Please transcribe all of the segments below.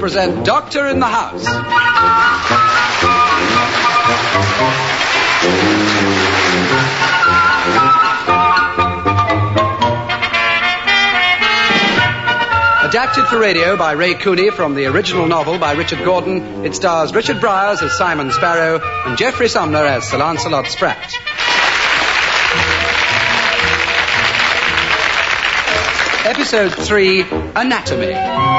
present Doctor in the House. Adapted for radio by Ray Cooney from the original novel by Richard Gordon, it stars Richard Briers as Simon Sparrow and Geoffrey Sumner as Sir Lancelot Spratt. Episode 3, Anatomy.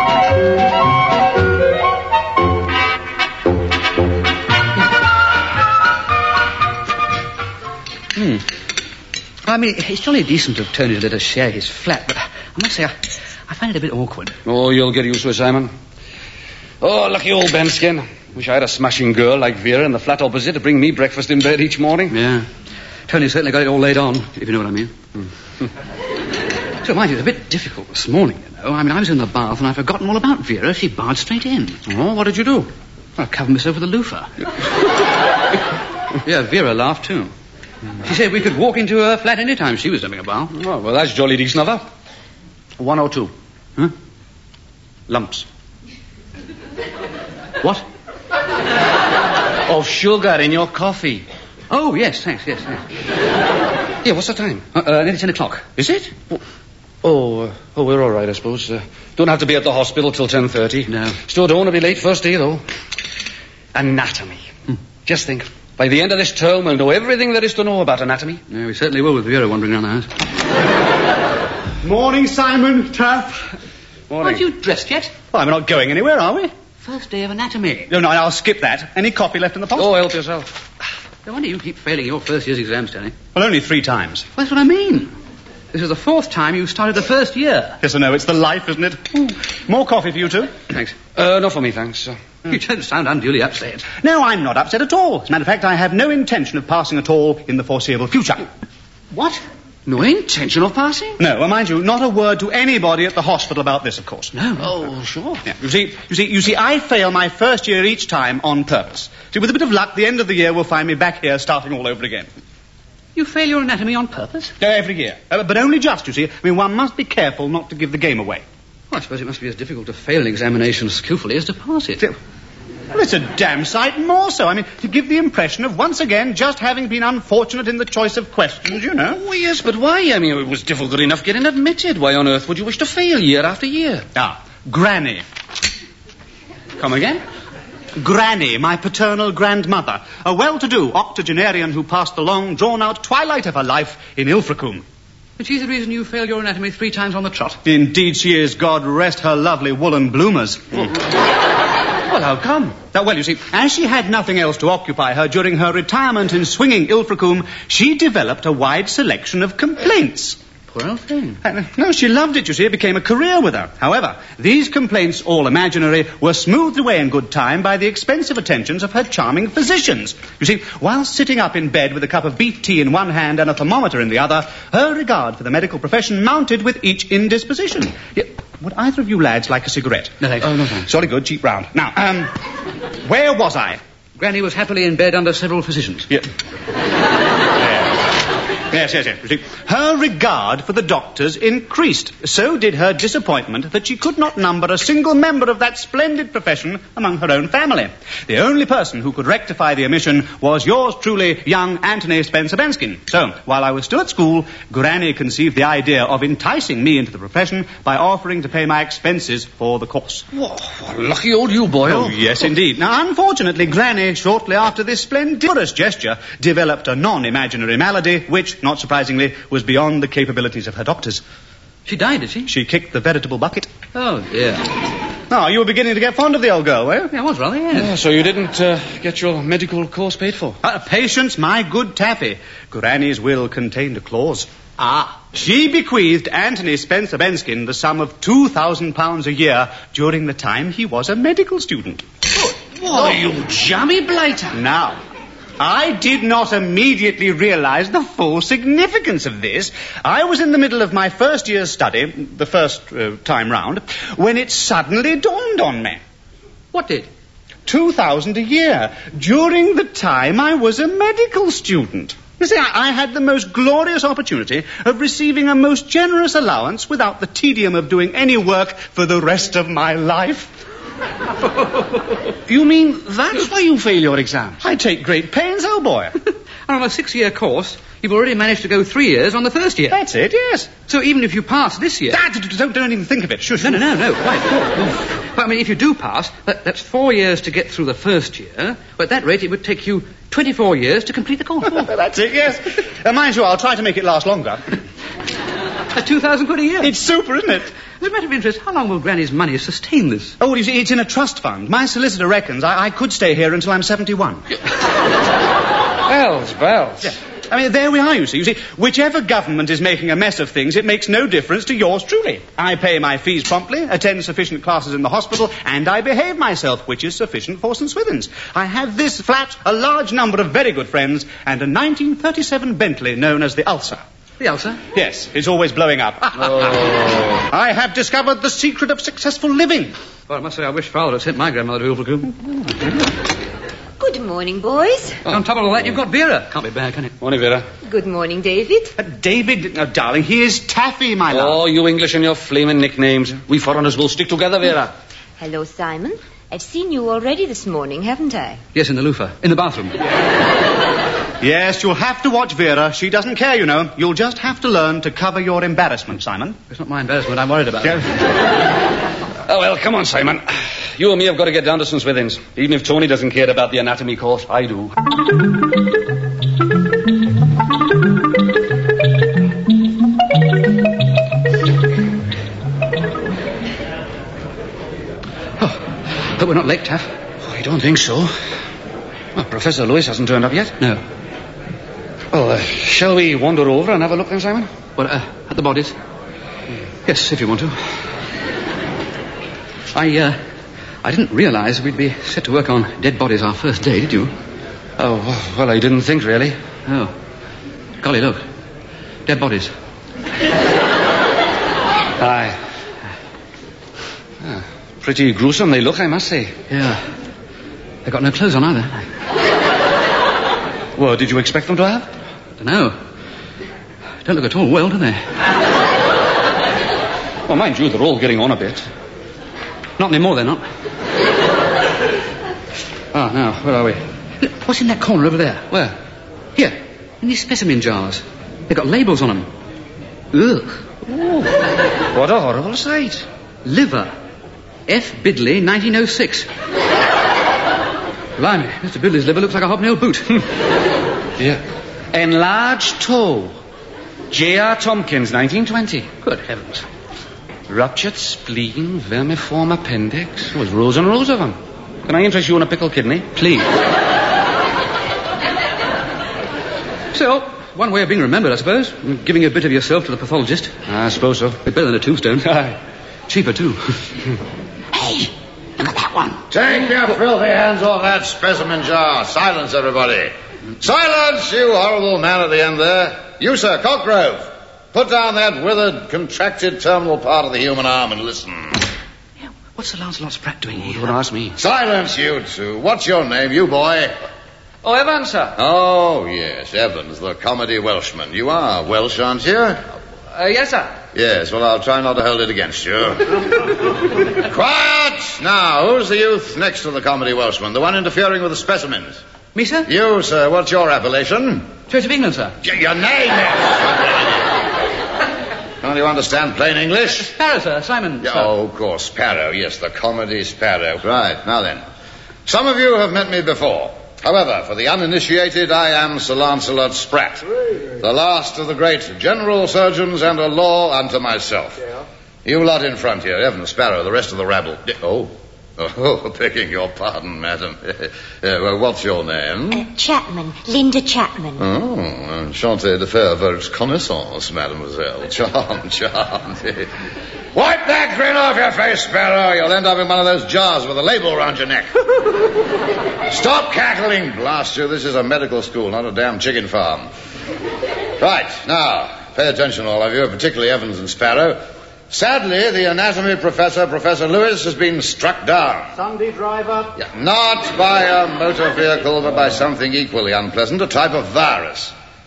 I mean, it's jolly decent of Tony to let us share his flat, but I must say, I find it a bit awkward. Oh, you'll get used to it, Simon. Oh, lucky old Benskin. Wish I had a smashing girl like Vera in the flat opposite to bring me breakfast in bed each morning. Yeah. Tony certainly got it all laid on, if you know what I mean. So, mind you, it was a bit difficult this morning, you know. I mean, I was in the bath and I'd forgotten all about Vera. She barged straight in. Oh, what did you do? Well, I covered myself with a loofah. Yeah, Vera laughed too. She said we could walk into her flat any time she was having a bath. Oh, well, that's jolly decent of her. 1 or 2. Huh? Lumps. What? Of sugar in your coffee. Oh, yes, thanks, yes. Yeah, what's the time? Nearly 10 o'clock. Is it? Oh, we're all right, I suppose. Don't have to be at the hospital till 10:30. No. Still don't want to be late first day, though. Anatomy. Just think. By the end of this term, we'll know everything there is to know about anatomy. Yeah, we certainly will with Vera wandering around the house. Morning, Simon, Taff. Morning. Aren't you dressed yet? Well, we're not going anywhere, are we? First day of anatomy. No, I'll skip that. Any coffee left in the pot? Oh, help yourself. No wonder you keep failing your first year's exams, Tony. Well, only 3 times. Well, that's what I mean. This is the 4th time you started the first year. Yes or no, it's the life, isn't it? More coffee for you two? Thanks. Not for me, thanks. You don't sound unduly upset. No, I'm not upset at all. As a matter of fact, I have no intention of passing at all in the foreseeable future. What? No intention of passing? No, well, mind you, not a word to anybody at the hospital about this, of course. No. Oh, sure. Yeah, you see, I fail my first year each time on purpose. See, with a bit of luck, the end of the year will find me back here starting all over again. You fail your anatomy on purpose? Every year. But only just, you see. I mean, one must be careful not to give the game away. Well, I suppose it must be as difficult to fail an examination skillfully as to pass it. Well, it's a damn sight more so. I mean, to give the impression of once again just having been unfortunate in the choice of questions, you know. Oh, yes, but why? I mean, it was difficult enough getting admitted. Why on earth would you wish to fail year after year? Granny. Come again? Granny, my paternal grandmother, a well-to-do octogenarian who passed the long, drawn-out twilight of her life in Ilfracombe. But she's the reason you failed your anatomy 3 times on the trot. Indeed she is. God rest her lovely woolen bloomers. Well, how come? Well, you see, as she had nothing else to occupy her during her retirement in swinging Ilfracombe, she developed a wide selection of complaints. Poor old thing. No, she loved it, you see. It became a career with her. However, these complaints, all imaginary, were smoothed away in good time by the expensive attentions of her charming physicians. You see, while sitting up in bed with a cup of beef tea in one hand and a thermometer in the other, her regard for the medical profession mounted with each indisposition. Would either of you lads like a cigarette? No, thanks. Oh, no, thanks. Sorry, good, cheap round. Now, where was I? Granny was happily in bed under several physicians. Yeah. Yes. You see, her regard for the doctors increased. So did her disappointment that she could not number a single member of that splendid profession among her own family. The only person who could rectify the omission was yours truly, young Anthony Spencer Benskin. So, while I was still at school, Granny conceived the idea of enticing me into the profession by offering to pay my expenses for the course. Whoa, lucky old you, boy. Oh, yes, indeed. Now, unfortunately, Granny, shortly after this splendiferous gesture, developed a non-imaginary malady, which, not surprisingly, was beyond the capabilities of her doctors. She died, did she? She kicked the veritable bucket. Oh, dear. Oh, you were beginning to get fond of the old girl, were you? Yeah, I was rather, yes. So you didn't get your medical course paid for? Patience, my good Taffy. Granny's will contained a clause. She bequeathed Anthony Spencer Benskin the sum of £2,000 a year during the time he was a medical student. Why, you jammy blighter. Now, I did not immediately realize the full significance of this. I was in the middle of my first year's study, the first time round, when it suddenly dawned on me. What did? 2,000 a year during the time I was a medical student. You see, I had the most glorious opportunity of receiving a most generous allowance without the tedium of doing any work for the rest of my life. You mean that's why you fail your exams? I take great pains, old boy. And on a 6-year course, you've already managed to go 3 years on the first year. That's it, yes. So even if you pass this year... Don't even think of it. Shush. No, quite. But, I mean, if you do pass, that's 4 years to get through the first year. But at that rate, it would take you 24 years to complete the course. That's it, yes. Mind you, I'll try to make it last longer. At 2,000 quid a year. It's super, isn't it? As a matter of interest, how long will Granny's money sustain this? Oh, you see, it's in a trust fund. My solicitor reckons I could stay here until I'm 71. Bells. Yeah. I mean, there we are, you see. Whichever government is making a mess of things, it makes no difference to yours truly. I pay my fees promptly, attend sufficient classes in the hospital, and I behave myself, which is sufficient for St. Swithin's. I have this flat, a large number of very good friends, and a 1937 Bentley known as the Ulcer. The Ulcer? Yes, it's always blowing up. Oh. I have discovered the secret of successful living. Well, I must say I wish Father had sent my grandmother to Ilfracombe. Good morning, boys. On top of all that, you've got Vera. Can't be bad, can it? Morning, Vera. Good morning, David. David, darling, he is Taffy, my love. Oh, you English and your flaming nicknames. We foreigners will stick together, Vera. Hello, Simon. I've seen you already this morning, haven't I? Yes, in the loofah. In the bathroom. Yes, you'll have to watch Vera. She doesn't care, you know. You'll just have to learn to cover your embarrassment, Simon. It's not my embarrassment I'm worried about. Oh, well, come on, Simon. You and me have got to get down to St. Swithin's. Even if Tony doesn't care about the anatomy course, I do. But we're not late, Taff. Oh, I don't think so. Well, Professor Lewis hasn't turned up yet. No. Well, shall we wander over and have a look then, Simon? Well, at the bodies? Yes, if you want to. I didn't realise we'd be set to work on dead bodies our first day, did you? Oh, well, I didn't think, really. Oh. Golly, look. Dead bodies. Aye. Pretty gruesome they look, I must say. Yeah. They've got no clothes on either. Well, did you expect them to have? No. Don't look at all well, do they? Well, mind you, they're all getting on a bit. Not anymore, they're not. Now, where are we? Look, what's in that corner over there? Where? Here, in these specimen jars. They've got labels on them. Ugh. Oh, what a horrible sight. Liver. F. Bidley, 1906. Blimey, Mr. Bidley's liver looks like a hobnail boot. Yeah. Enlarged toe. J.R. Tompkins, 1920. Good heavens. Ruptured spleen, vermiform appendix. There's rows and rows of them. Can I interest you in a pickled kidney? Please. So, one way of being remembered, I suppose. Giving a bit of yourself to the pathologist. I suppose so. Bit better than a tombstone. Cheaper, too. Hey, look at that one. Take your filthy hands off that specimen jar. Silence, everybody. Silence, you horrible man at the end there. You, sir, Cockgrove. Put down that withered, contracted terminal part of the human arm and listen. Yeah, what's Sir Lancelot Spratt doing here? Don't ask me. Silence, you two. What's your name, you boy? Oh, Evans, sir. Oh, yes, Evans, the comedy Welshman. You are Welsh, aren't you? Yes, sir. Yes, well, I'll try not to hold it against you. Quiet! Now, who's the youth next to the comedy Welshman? The one interfering with the specimens? Me, sir? You, sir, what's your appellation? Church of England, sir. Your name is... Don't you understand plain English? Sparrow, sir. Simon. Yeah, sir. oh, of course, Sparrow. Yes, the comedy Sparrow. Right, now then. Some of you have met me before. However, for the uninitiated, I am Sir Lancelot Spratt, the last of the great general surgeons and a law unto myself. Yeah. You lot in front here, Evan, Sparrow, the rest of the rabble. Oh, begging your pardon, madam. Well, what's your name? Chapman, Linda Chapman. Oh, enchanté de faire votre connaissance, mademoiselle. Charmed. Wipe that grin off your face, Sparrow. You'll end up in one of those jars with a label around your neck. Stop cackling, blast you. This is a medical school, not a damn chicken farm. Right, now, pay attention, all of you, particularly Evans and Sparrow. Sadly, the anatomy professor, Professor Lewis, has been struck down. Sunday driver? Yeah, not by a motor vehicle, but by something equally unpleasant, a type of virus.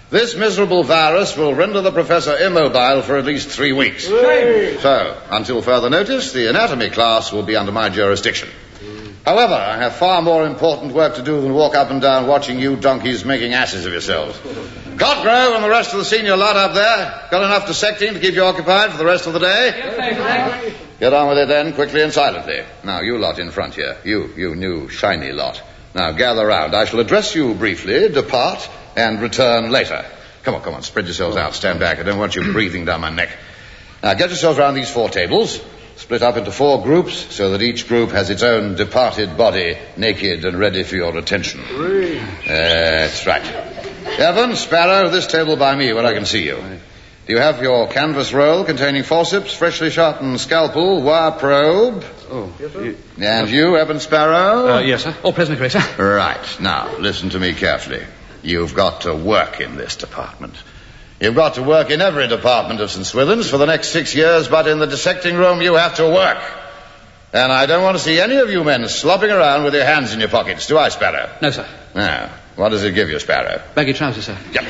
This miserable virus will render the professor immobile for at least 3 weeks. So, until further notice, the anatomy class will be under my jurisdiction. However, I have far more important work to do than walk up and down watching you donkeys making asses of yourselves. Cotgrove and the rest of the senior lot up there, got enough dissecting to keep you occupied for the rest of the day? Yes, Get on with it then, quickly and silently. Now, you lot in front here. You new, shiny lot. Now, gather round. I shall address you briefly, depart, and return later. Come on, spread yourselves out, stand back. I don't want you breathing down my neck. Now, get yourselves round these 4 tables, split up into 4 groups, so that each group has its own departed body, naked and ready for your attention. That's right. Evans, Sparrow, this table by me, where I can see you. Do you have your canvas roll containing forceps, freshly sharpened scalpel, wire probe? Oh. And you, Evans Sparrow? Yes, sir. All present, Grace, sir. Right. Now, listen to me carefully. You've got to work in this department. You've got to work in every department of St. Swithin's for the next 6 years, but in the dissecting room you have to work. And I don't want to see any of you men slopping around with your hands in your pockets, do I, Sparrow? No, sir. Now, what does it give you, Sparrow? Baggy trousers, sir. Yep.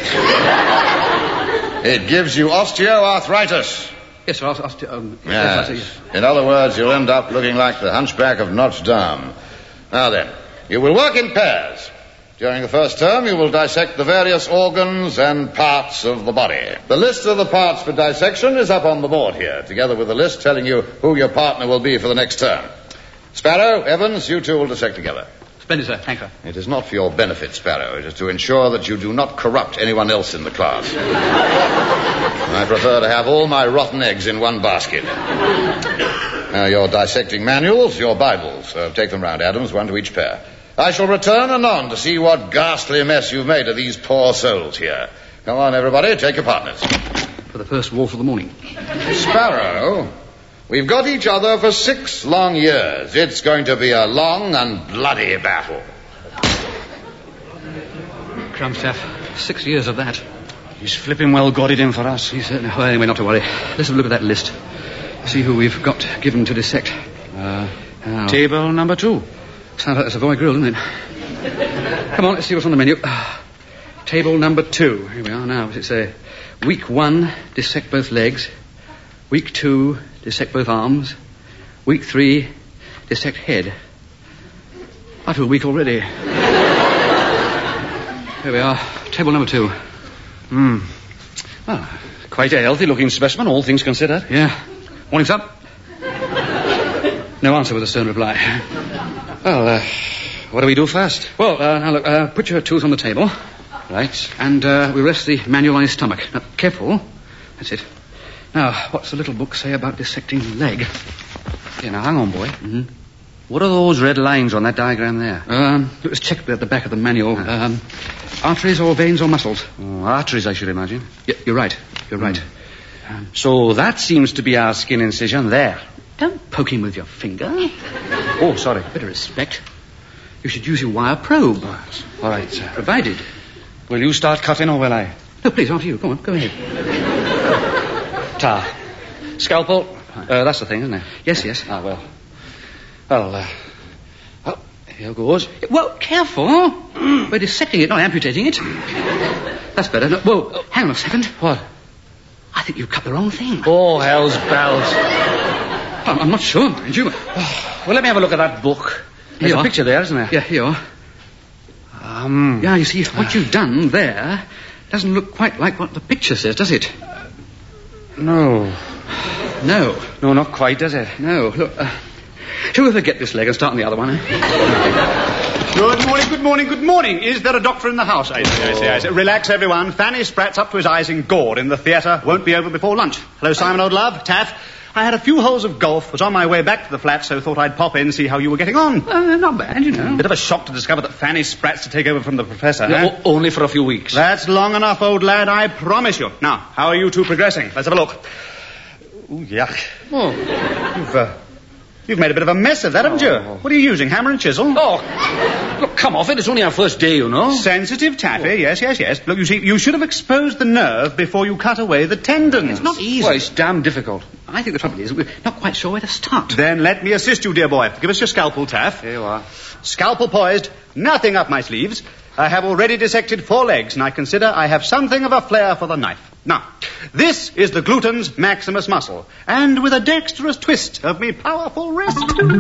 It gives you osteoarthritis. Yes, sir. Yes. In other words, you'll end up looking like the Hunchback of Notre Dame. Now then, you will work in pairs. During the first term, you will dissect the various organs and parts of the body. The list of the parts for dissection is up on the board here, together with a list telling you who your partner will be for the next term. Sparrow, Evans, you two will dissect together. Splendid, sir. Thank you. It is not for your benefit, Sparrow. It is to ensure that you do not corrupt anyone else in the class. I prefer to have all my rotten eggs in one basket. Now, your dissecting manuals, your Bibles. Take them round, Adams, 1 to each pair. I shall return anon to see what ghastly mess you've made of these poor souls here. Come on, everybody, take your partners. For the first walk of the morning. Sparrow, we've got each other for 6 long years. It's going to be a long and bloody battle. Crumbs, Taff. 6 years of that. He's flipping well got it in for us. He's certainly... Well, anyway, not to worry. Let's have a look at that list. See who we've got given to dissect. Table number 2. Sounds like a Savoy grill, doesn't it? Come on, let's see what's on the menu. Table number 2. Here we are now. What's it say? Week 1, dissect both legs. Week 2, dissect both arms. Week 3, dissect head. I feel weak already. Here we are. Table number 2. Well, quite a healthy-looking specimen, all things considered. Yeah. Morning, sir. No answer was a stern reply. Well, what do we do first? Well, now look, put your tools on the table. Right. And we rest the manual on his stomach. Now, careful. That's it. Now, what's the little book say about dissecting the leg? Yeah, now, hang on, boy. Mm-hmm. What are those red lines on that diagram there? Let's check at the back of the manual. Arteries or veins or muscles? Arteries, I should imagine. Yeah, you're right. You're right. So that seems to be our skin incision there. Don't poke him with your finger. Oh, sorry. Bit of respect. You should use your wire probe. All right, sir. Provided. Will you start cutting or will I? No, please, after you. Go on, go ahead. Tar. Scalpel. That's the thing, isn't it? Yes. Ah, well. Well, here goes. Well, careful. We're dissecting it, not amputating it. That's better. No, whoa, hang on a second. What? I think you've cut the wrong thing. Oh, hell's bells. I'm not sure, mind you. Well, let me have a look at that book. There's Here a picture there, isn't there? Yeah, here you are. Yeah, you see, what you've done there doesn't look quite like what the picture says, does it? No. No. No, not quite, does it? No. Look, shall we forget this leg and start on the other one, Good morning. Is there a doctor in the house? I see. Relax, everyone. Fanny Spratt's up to his eyes in gore in the theatre. Won't be over before lunch. Hello, Simon, old love. Taff. I had a few holes of golf, was on my way back to the flat, so thought I'd pop in and see how you were getting on. Not bad, you know. Bit of a shock to discover that Fanny Spratt's to take over from the professor, No, huh? only for a few weeks. That's long enough, old lad, I promise you. Now, how are you two progressing? Let's have a look. Ooh, yuck. Oh. You've made a bit of a mess of that, haven't you? What are you using, hammer and chisel? Oh, look, come off it. It's only our first day, you know. Sensitive taffy, yes. Look, you see, you should have exposed the nerve before you cut away the tendons. It's not easy. Well, it's damn difficult. I think the trouble is we're not quite sure where to start. Then let me assist you, dear boy. Give us your scalpel, Taff. Here you are. Scalpel poised, nothing up my sleeves. I have already dissected 4 legs, and I consider I have something of a flair for the knife. Now, this is the gluteus maximus muscle, and with a dexterous twist of me powerful wrist...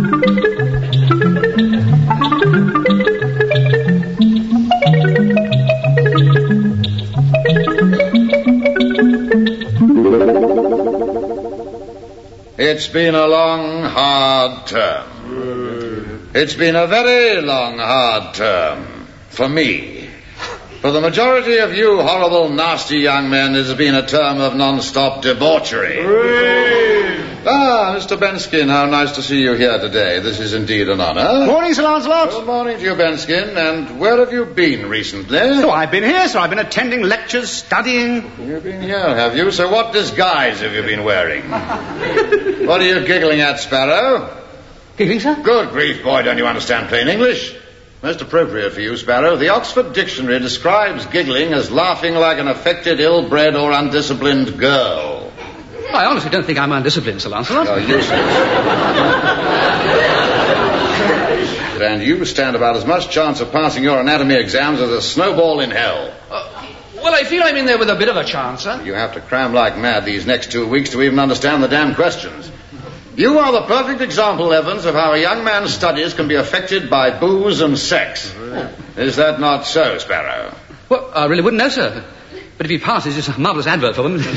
It's been a long, hard term. It's been a very long, hard term. For me. For the majority of you horrible, nasty young men, it has been a term of non-stop debauchery. Mr. Benskin, how nice to see you here today. This is indeed an honor. Morning, Sir Lancelot. Good morning to you, Benskin. And where have you been recently? So I've been here, sir. I've been attending lectures, studying. You've been here, have you? So what disguise have you been wearing? What are you giggling at, Sparrow? Giggling, sir? Good grief, boy, don't you understand plain English? Most appropriate for you, Sparrow. The Oxford Dictionary describes giggling as laughing like an affected, ill-bred or undisciplined girl. I honestly don't think I'm undisciplined, Sir Lancelot. You're useless. And you stand about as much chance of passing your anatomy exams as a snowball in hell. Well, I feel I'm in there with a bit of a chance, sir. You have to cram like mad these next 2 weeks to even understand the damn questions. You are the perfect example, Evans, of how a young man's studies can be affected by booze and sex. Is that not so, Sparrow? Well, I really wouldn't know, sir. But if he passes, it's a marvellous advert for them.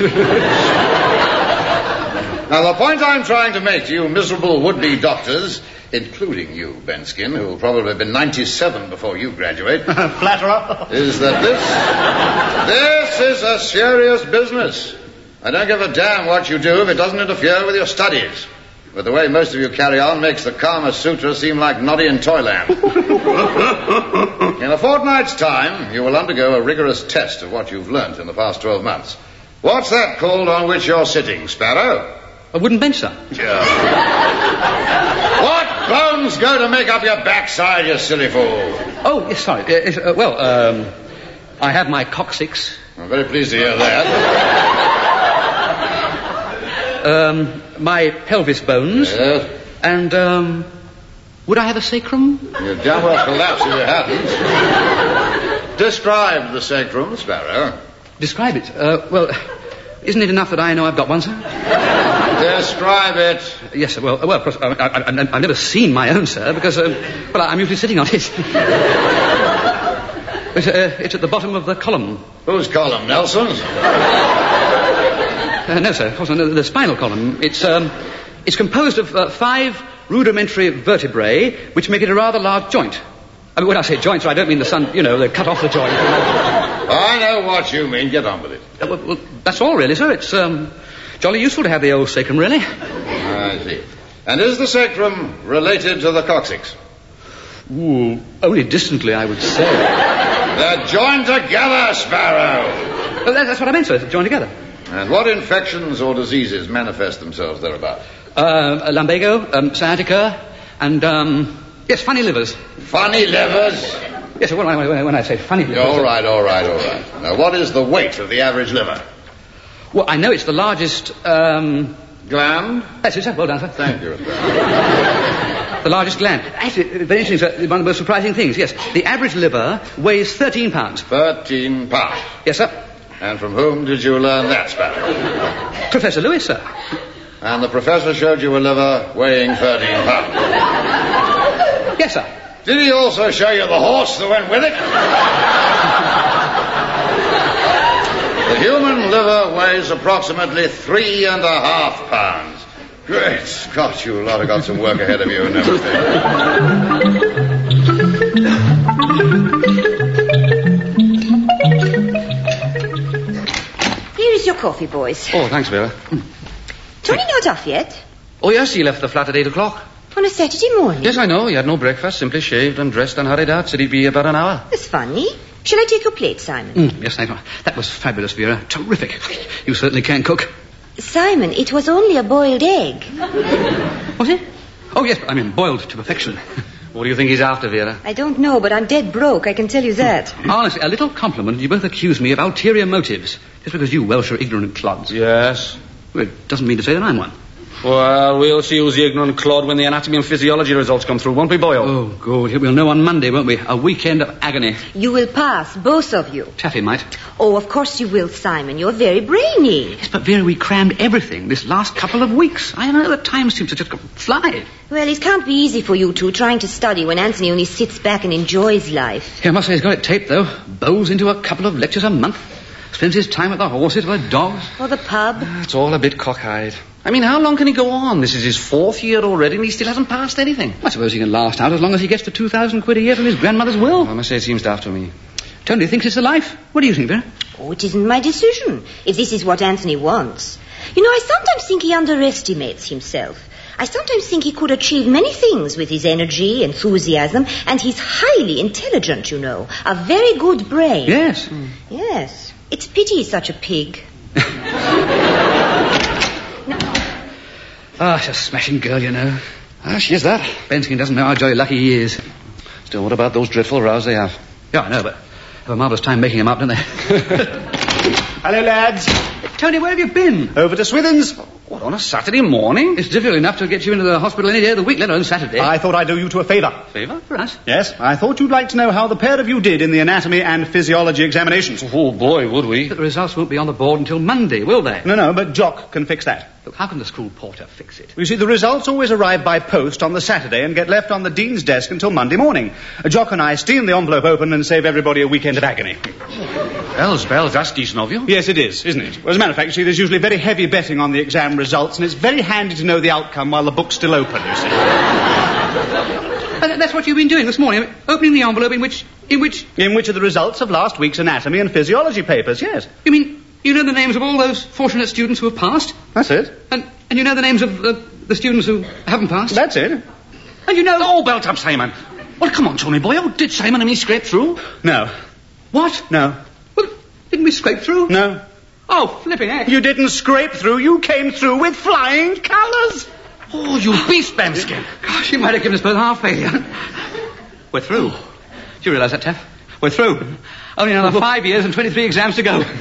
Now, the point I'm trying to make to you miserable would-be doctors, including you, Benskin, who will probably have been 97 before you graduate, Flatterer. is that this is a serious business. I don't give a damn what you do if it doesn't interfere with your studies. But the way most of you carry on makes the Kama Sutra seem like Noddy in Toyland. In a fortnight's time, you will undergo a rigorous test of what you've learnt in the past 12 months. What's that called on which you're sitting, Sparrow? A wooden bench, sir. Yeah. What bones go to make up your backside, you silly fool? Oh, yes, sorry. I have my coccyx. I'm very pleased to hear that. My pelvis bones. Yes. And, would I have a sacrum? You'd damn well collapse if you hadn't. Describe the sacrum, Sparrow. Describe it. Well, isn't it enough that I know I've got one, sir? Describe it. Yes, sir. Well, of course, I've never seen my own, sir, because, I'm usually sitting on it. It's at the bottom of the column. Whose column, Nelson's? No, sir, of course, no, the spinal column. It's composed of 5 rudimentary vertebrae, which make it a rather large joint. I mean, when I say joint, sir, I don't mean they cut off the joint. I know what you mean. Get on with it. Well, that's all, really, sir. It's jolly useful to have the old sacrum, really. I see. And is the sacrum related to the coccyx? Ooh, only distantly, I would say. They're joined together, Sparrow. Well, that's what I meant, sir. Joined together. And what infections or diseases manifest themselves thereabout? Lumbago, sciatica, and, yes, funny livers. Funny livers? Yes, sir, when I say funny livers... All right. Now, what is the weight of the average liver? Well, I know it's the largest, Gland? That's it, sir. Well done, sir. Thank you, sir. The largest gland. Actually, very interesting, sir. One of the most surprising things. Yes, the average liver weighs 13 pounds. 13 pounds. Yes, sir. And from whom did you learn that, Sparrow? Professor Lewis, sir. And the professor showed you a liver weighing 13 pounds? Yes, sir. Did he also show you the horse that went with it? The human liver weighs approximately 3.5 pounds. Great Scott, you lot have got some work ahead of you and everything. Here is your coffee, boys. Oh, thanks, Vera. Johnny not off yet? Oh, yes, he left the flat at 8 o'clock. On a Saturday morning? Yes, I know. He had no breakfast, simply shaved and dressed and hurried out. Said he'd be about an hour. That's funny. Shall I take your plate, Simon? Yes, thank you. That was fabulous, Vera. Terrific. You certainly can cook. Simon, it was only a boiled egg. Was it? Oh, yes, I mean, boiled to perfection. What do you think he's after, Vera? I don't know, but I'm dead broke, I can tell you that. Honestly, a little compliment. You both accuse me of ulterior motives. Just because you Welsh are ignorant clods. Yes. Well, it doesn't mean to say that I'm one. Well, we'll see who's the ignorant clod when the anatomy and physiology results come through, won't we, boyo? Oh, good. We'll know on Monday, won't we? A weekend of agony. You will pass, both of you. Taffy might. Oh, of course you will, Simon. You're very brainy. Yes, but Vera, we crammed everything this last couple of weeks. I know the time seems to just fly. Well, it can't be easy for you two trying to study when Anthony only sits back and enjoys life. Yeah, I must say he's got it taped, though. Bowls into a couple of lectures a month. Spends his time with the horses or the dogs. Or the pub. It's all a bit cockeyed. I mean, how long can he go on? This is his 4th year already and he still hasn't passed anything. I suppose he can last out as long as he gets the 2,000 quid a year from his grandmother's will. I must say it seems daft to me. Tony thinks it's the life. What do you think, Vera? Oh, it isn't my decision, if this is what Anthony wants. You know, I sometimes think he underestimates himself. I sometimes think he could achieve many things with his energy, enthusiasm, and he's highly intelligent, you know. A very good brain. Yes. Yes. It's pity he's such a pig. Ah, she's a smashing girl, you know. Ah, she is that. Benskin doesn't know how jolly lucky he is. Still, what about those dreadful rows they have? Yeah, I know, but have a marvellous time making them up, don't they? Hello, lads. Tony, where have you been? Over to Swithin's. What, on a Saturday morning? It's difficult enough to get you into the hospital any day of the week, let alone Saturday. I thought I'd do you two a favour. Favour? For us? Yes, I thought you'd like to know how the pair of you did in the anatomy and physiology examinations. Oh, boy, would we. But the results won't be on the board until Monday, will they? No, but Jock can fix that. Look, how can the school porter fix it? You see, the results always arrive by post on the Saturday and get left on the dean's desk until Monday morning. Jock and I steam the envelope open and save everybody a weekend of agony. Bells, that's decent of you. Yes, it is, isn't it? Well, as a matter of fact, you see, there's usually very heavy betting on the exam results, and it's very handy to know the outcome while the book's still open, you see. And that's what you've been doing this morning, opening the envelope in which... In which are the results of last week's anatomy and physiology papers, yes. You mean, you know the names of all those fortunate students who have passed? That's it. And you know the names of the students who haven't passed? That's it. And you know... Oh, belt up, Simon. Well, come on, Tony boy. Oh, did Simon and me scrape through? No. What? No. Well, didn't we scrape through? No. Oh, flipping heck. You didn't scrape through. You came through with flying colours. Oh, you beast, Benskin. Gosh, you might have given us both half failure. We're through. Do you realise that, Taff? We're through. Only another 5 years and 23 exams to go.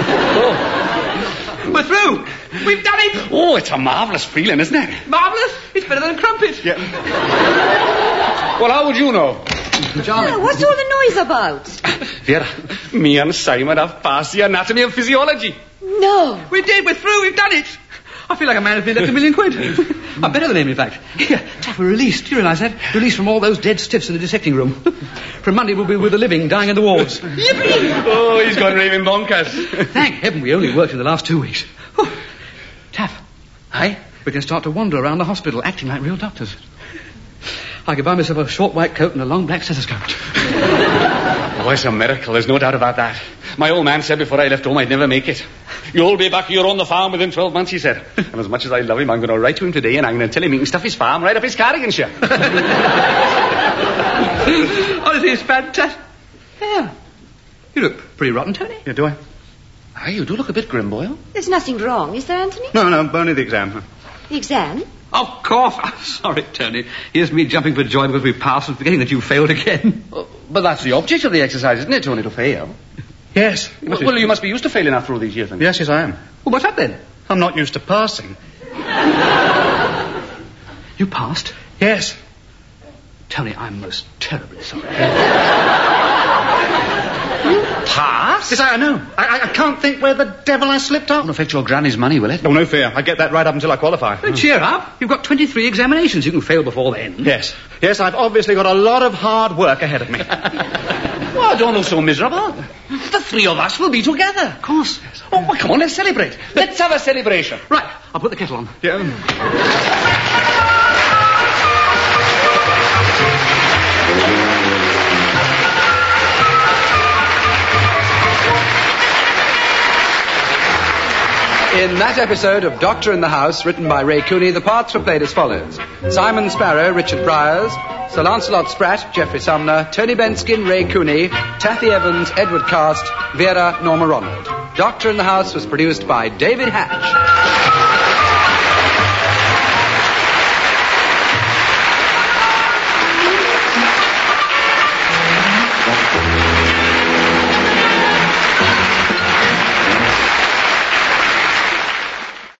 We're through. We've done it. Oh, it's a marvellous feeling, isn't it? Marvellous. It's better than crumpet. Yeah. Well, how would you know? Yeah, what's all the noise about? Vera, me and Simon have passed the anatomy and physiology. No. We did. We're through. We've done it. I feel like a man who's been left £1 million. I'm better than him, in fact. Here, Taff, we're released. Do you realise that? Released from all those dead stiffs in the dissecting room. From Monday, we'll be with the living, dying in the wards. Yippee! Oh, he's gone raving bonkers. Thank heaven we only worked in the last 2 weeks. Whew. Taff. Aye? We can start to wander around the hospital, acting like real doctors. I could buy myself a short white coat and a long black stethoscope. Oh, it's a miracle. There's no doubt about that. My old man said before I left home I'd never make it. You'll be back here on the farm within 12 months, he said. And as much as I love him, I'm going to write to him today and I'm going to tell him he can stuff his farm right up his Cardiganshire. Honestly, it's fantastic. Yeah. You look pretty rotten, Tony. Yeah, do I? Aye, you do look a bit grim, boy. There's nothing wrong, is there, Anthony? No, only the exam. The exam? Of course. I'm sorry, Tony. Here's me jumping for joy because we passed and forgetting that you failed again. But that's the object of the exercise, isn't it, Tony, to fail? Yes. Well, you must be used to failing after all these years, then. Yes, I am. Well, what's up then? I'm not used to passing. You passed? Yes. Tony, I'm most terribly sorry. Pass? Yes, I know. I can't think where the devil I slipped up. Won't affect your granny's money, will it? Oh, no fear. I get that right up until I qualify. Well, cheer up. You've got 23 examinations. You can fail before then. Yes, I've obviously got a lot of hard work ahead of me. Well, don't look so miserable. The three of us will be together. Of course. Oh, well, come on, let's celebrate. Let's have a celebration. Right, I'll put the kettle on. Yeah. In that episode of Doctor in the House, written by Ray Cooney, the parts were played as follows. Simon Sparrow, Richard Briers, Sir Lancelot Spratt, Geoffrey Sumner, Tony Benskin, Ray Cooney, Taffy Evans, Edward Cast, Vera, Norma Ronald. Doctor in the House was produced by David Hatch.